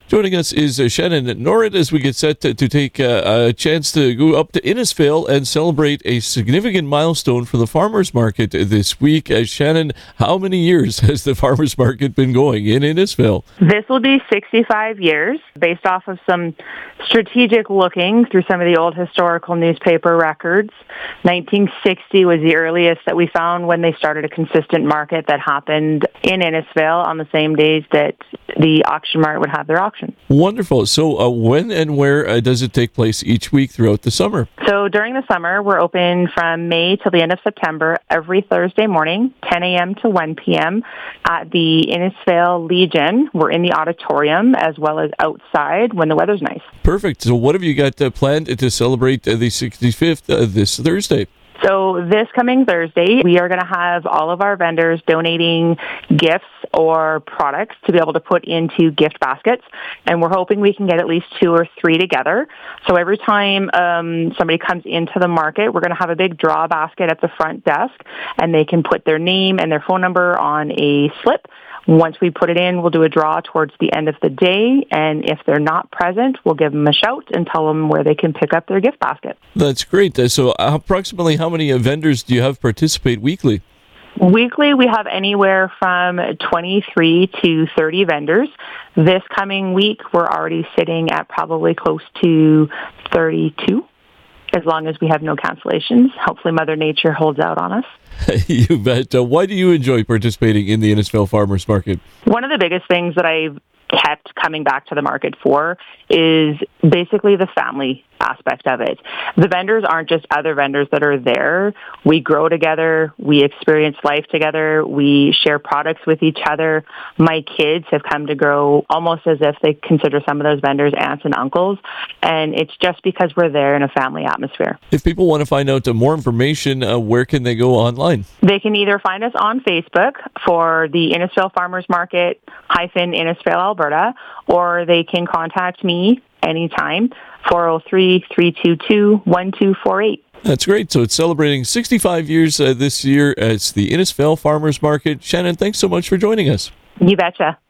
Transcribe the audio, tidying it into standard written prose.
Joining us is Shannon Norrit as we get set to take a chance to go up to Innisfail and celebrate a significant milestone for the farmers market this week. Shannon, how many years has the farmers market been going in Innisfail? This will be 65 years based off of some strategic looking through some of the old historical newspaper records. 1960 was the earliest that we found when they started a consistent market that happened in Innisfail on the same days that the auction mart would have their auction. Wonderful. So when and where does it take place each week throughout the summer? So during the summer, we're open from May till the end of September every Thursday morning, 10 a.m. to 1 p.m. at the Innisfail Legion. We're in the auditorium as well as outside when the weather's nice. Perfect. So what have you got planned to celebrate the 65th this Thursday? So this coming Thursday, we are going to have all of our vendors donating gifts or products to be able to put into gift baskets. And we're hoping we can get at least 2 or 3 together. So every time somebody comes into the market, we're going to have a big draw basket at the front desk, and they can put their name and their phone number on a slip. Once we put it in, we'll do a draw towards the end of the day, and if they're not present, we'll give them a shout and tell them where they can pick up their gift basket. That's great. So approximately how many vendors do you have participate weekly? Weekly, we have anywhere from 23 to 30 vendors. This coming week, we're already sitting at probably close to 32, as long as we have no cancellations. Hopefully Mother Nature holds out on us. You bet. Why do you enjoy participating in the Innisfail Farmers Market? One of the biggest things that I've kept coming back to the market for is basically the family aspect of it. The vendors aren't just other vendors that are there. We grow together. We experience life together. We share products with each other. My kids have come to grow almost as if they consider some of those vendors aunts and uncles. And it's just because we're there in a family atmosphere. If people want to find out more information, where can they go online? They can either find us on Facebook for the Innisfail Farmers Market Innisfail, Alberta, or they can contact me anytime, 403-322-1248. That's great. So it's celebrating 65 years this year. It's the Innisfail Farmers Market. Shannon, thanks so much for joining us. You betcha.